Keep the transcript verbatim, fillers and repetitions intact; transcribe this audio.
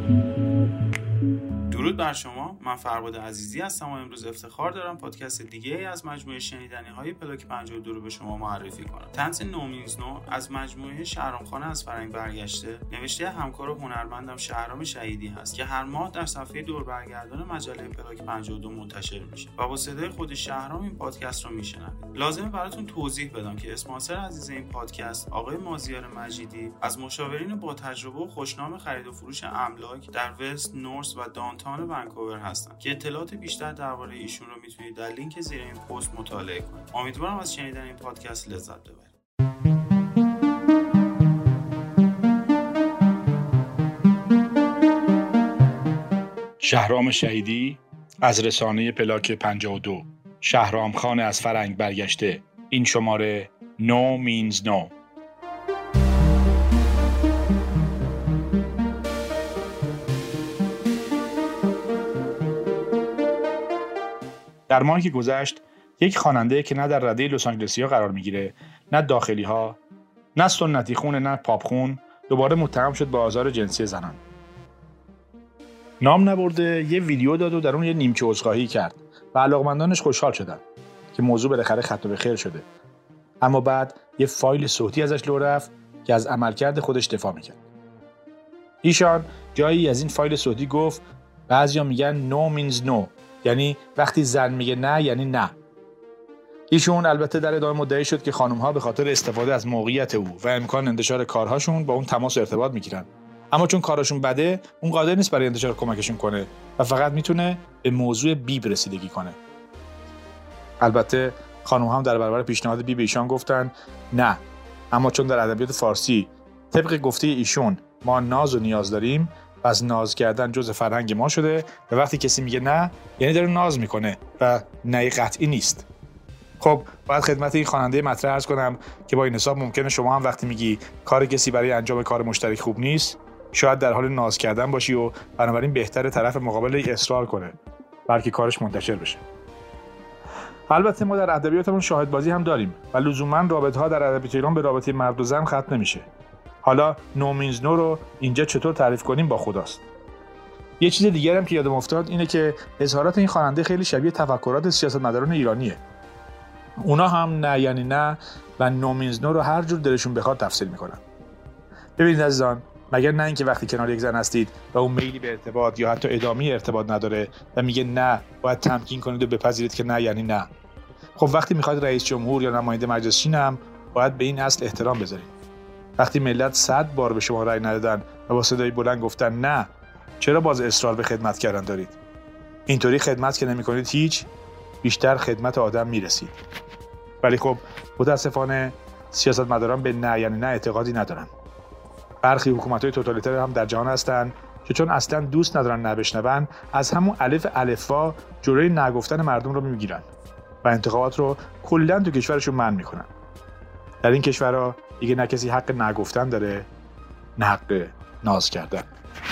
درود بر شما، من فرباد عزیزی هستم و امروز افتخار دارم پادکست دیگه ای از مجموعه شنیدنی های پلاک پنجاه و دو رو به شما معرفی کنم. طنز نو مینز نو از مجموعه شهرامخان از فرنگ برگشته، نوشته همکار و هنرمندم شهرام شهیدی هست که هر ماه در صفحه دور برگردان مجله پلاک پنجاه و دو منتشر میشه و با صدای خود شهرام این پادکست رو میشنوید. لازمه براتون توضیح بدم که اسپانسر عزیز این پادکست آقای مازیار مجیدی از مشاورین با تجربه و خوشنام خرید و فروش املاک در وست، نورث و دانتان ونکوور هستن که اطلاعات بیشتر درباره ایشون رو میتونید در لینک زیر این پست مطالعه کنید. امیدوارم از شنیدن این پادکست لذت ببرید. شهرام شهیدی از رسانه پلاک پنجاه و دو، شهرامخان از فرنگ برگشته. این شماره نو مینز نو. در ماهی که گذشت یک خواننده که نه در رده لس آنجلسیا قرار میگیره، نه داخلی ها، نه سنتی خون، نه پاپ خون، دوباره متهم شد به آزار جنسی زنان. نام نبرده یه ویدیو داد و در اون یه نیمچه عذرخواهی کرد و علاقمندانش خوشحال شدن که موضوع بالاخره ختم به خیر شده. اما بعد یه فایل صوتی ازش لو رفت که از عملکرد خودش دفاع میکرد. ایشان جایی از این فایل صوتی گفت بعضیا میگن نو مینز نو، یعنی وقتی زن میگه نه یعنی نه. ایشون البته در ادامه مدعی شد که خانم‌ها به خاطر استفاده از موقعیت او و امکان انتشار کارهاشون با اون تماس و ارتباط میگیرن، اما چون کارشون بده اون قادر نیست برای انتشار کمکشون کنه و فقط میتونه به موضوع بیب رسیدگی کنه. البته خانم‌ها هم در برابر پیشنهاد بیب ایشان گفتن نه، اما چون در ادبیات فارسی طبق گفته ایشون ما ناز و نیاز داریم، پس ناز کردن جزء فرهنگ ما شده و وقتی کسی میگه نه یعنی داره ناز میکنه و نه قطعی نیست. خب باید خدمت این خواننده مطرح عرض کنم که با این حساب ممکنه شما هم وقتی میگی کار کسی برای انجام کار مشترک خوب نیست، شاید در حال ناز کردن باشی و بنابراین بهتره طرف مقابل اصرار کنه بلکه کارش منتشر بشه. البته ما در ادبیاتمون شاهد بازی هم داریم و لزوما رابطه‌ها در ادبیات ایران به رابطه مرد و زن ختم نمیشه. حالا نو مینز نو رو اینجا چطور تعریف کنیم با خداست. یه چیز دیگر هم که یادم افتاد اینه که اظهارات این خواننده خیلی شبیه تفکرات سیاستمداران ایرانیه. اونا هم نه یعنی نه و نو مینز نو رو هر جور دلشون بخواد تفسیر میکنن. ببینید عزیزان، مگر نه اینکه وقتی کنار یک زن هستید و اون میلی به ارتباط یا حتی ادامه ارتباط نداره و میگه نه، باید تمکین کنید و بپذیرید که نه یعنی نه. خب وقتی میخواید رئیس جمهور یا نماینده مجلس شین هم باید به این اصل احترام بذارید. وقتی ملت صد بار به شما رأی ندادن و با صدای بلند گفتن نه، چرا باز اصرار به خدمت کردن دارید؟ اینطوری خدمت که نمی‌کنید هیچ، بیشتر خدمت آدم میرسید. ولی خب متاسفانه سیاستمداران به نه یعنی نه اعتقادی ندارن. برخی حکومت‌های توتالیتر هم در جهان هستن که چون اصلا دوست ندارن نه بشنون، از همون الف الفبا جلوی نگفتن مردم رو میگیرن و انتخابات رو کلاً تو کشورشون منع میکنن. در این کشورها دیگه نه کسی حق نگفتن داره، نه حق ناز کردن.